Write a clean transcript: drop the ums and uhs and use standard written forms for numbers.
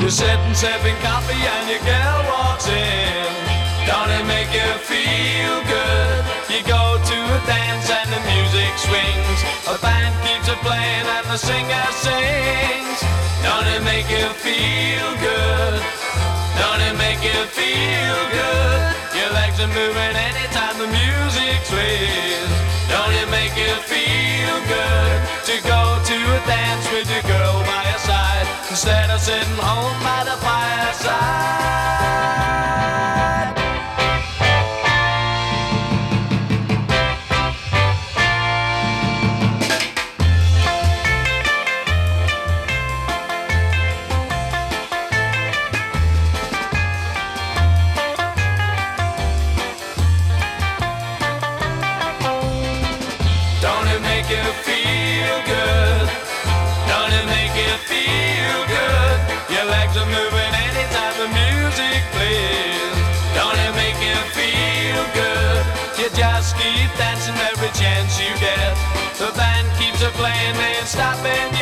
You're sitting sipping coffee and your girl walks in. Don't it make you feel good? You go to a dance and the music swings. A band keeps it playing and the singer sings. Don't it make you feel good? Don't it make you feel good? Your legs are moving anytime the music sways. Don't it make you feel good to go to a dance with your girl by your side instead of sitting home by the fireside? Don't it make you feel good? Don't it make you feel good? Your legs are moving anytime the music plays. Don't it make you feel good? You just keep dancing every chance you get. The band keeps it playing, ain't stopping